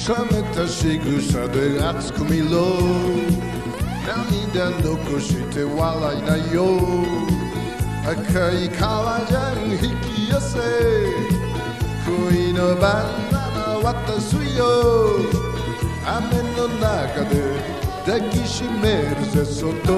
めた仕草で熱く見ろ涙残して笑いなよ赤い革ジャン引き寄せ恋のバナナ渡すよ雨の中で抱きしめるぜそっと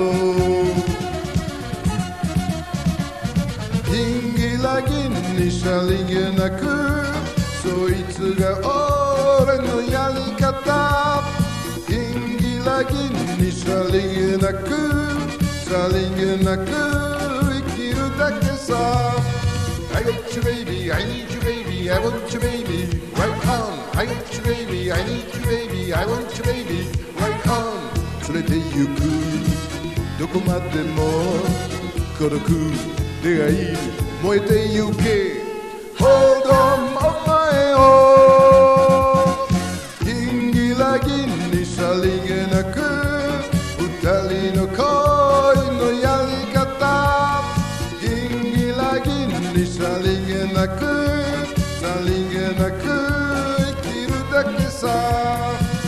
ギンギラギンにさりげなくそいつが俺のやり方ギンギラギンにさりげなくさりげなく生きるだけさ I got you baby, I need you baby, I want you baby, right on I got you baby, I need you baby, I want you baby, right on 連れて行くどこまでも孤独出会い燃えてゆけ Hold on お前をギンギラギンにさりげなく二人の恋のやり方ギンギラギンにさりげなくさりげなく生きるだけさ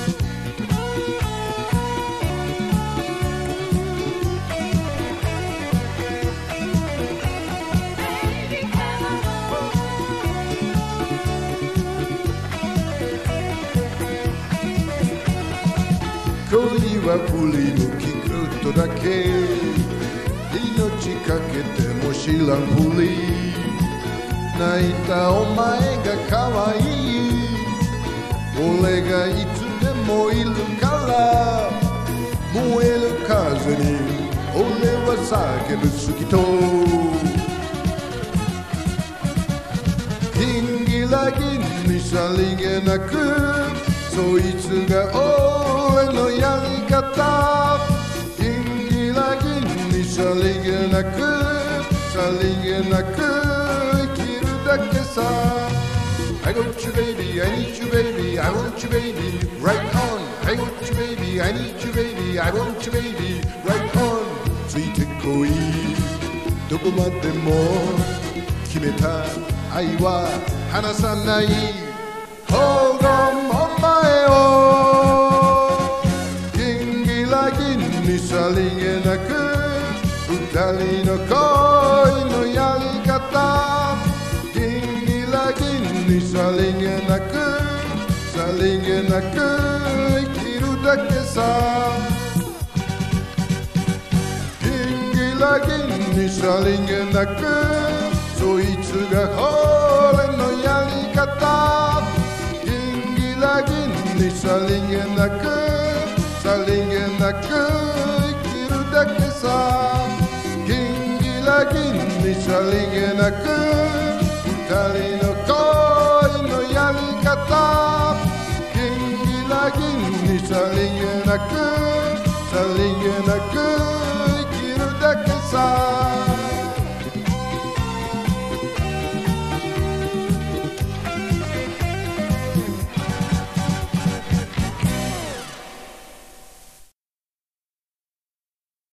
恋は振り向きぐっとだけ命かけても知らんふり泣いたお前が可愛い俺がいつでもいるから燃える風に俺は叫ぶ好きとギンギラギンにさりげなくそいつが俺のやり方ギンギラギンにさりげなくさりげなく生きるだけさ I got you baby, I need you baby, I want you baby, right on I got you baby, I need you baby, I want you baby, right on ついてこいどこまでも決めた愛は離さない Hold on お前をギンギラギンにさりげなく二人の恋のやり方ギンギラギンにさりげなくさりげなく生きるだけさギンギラギンにさりげなくそいつが俺のやり方ギンギラギンにさりげなくさりげなく生きるだけさギンギラギンにさりげなく二人の恋のやり方ギンギラギンにさりげなくさりげなく